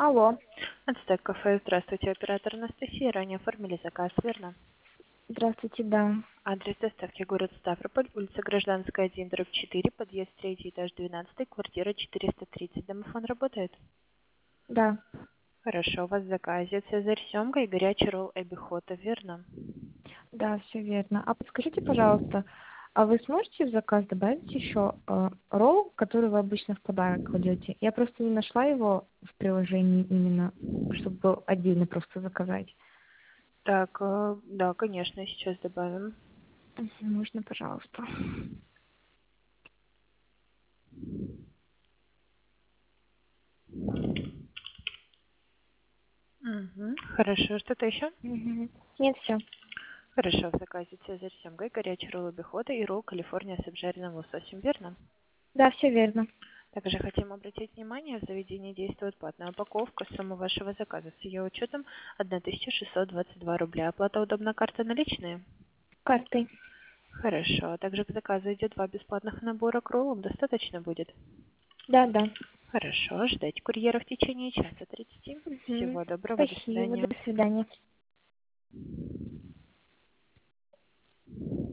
Алло, Ацтек кафе. Здравствуйте, оператор Анастасия. Ранее оформили заказ, верно? здравствуйте, да. Адрес доставки город Ставрополь, улица Гражданская, 1, дробь 4, подъезд 3, этаж 12, квартира 430. Домофон работает? Да, Хорошо, у вас в заказе цезарь семга и горячий ролл эбихота, верно? да, все верно. А подскажите, пожалуйста, а вы сможете в заказ добавить еще ролл, который вы обычно в подарок кладете? Я просто не нашла его в приложении именно, чтобы был отдельно просто заказать. Так, да, конечно, сейчас добавим. Можно, пожалуйста. Угу. Хорошо, что-то еще? Мгм. Нет, все. Хорошо, в заказе цезарь семга и горячий ролл эбихота и ролл Калифорния с обжаренным лососем, верно? Да, все верно. Также хотим обратить внимание, в заведении действует платная упаковка. Сумма вашего заказа с ее учетом 1622 рубля. Оплата удобна, карта наличные? Картой. Хорошо. Также к заказу идет 2 бесплатных набора к роллам. Достаточно будет? Да, да. Хорошо. Ждать курьера в течение часа 30. Мгм. Всего доброго. До Спасибо, до свидания. свидания.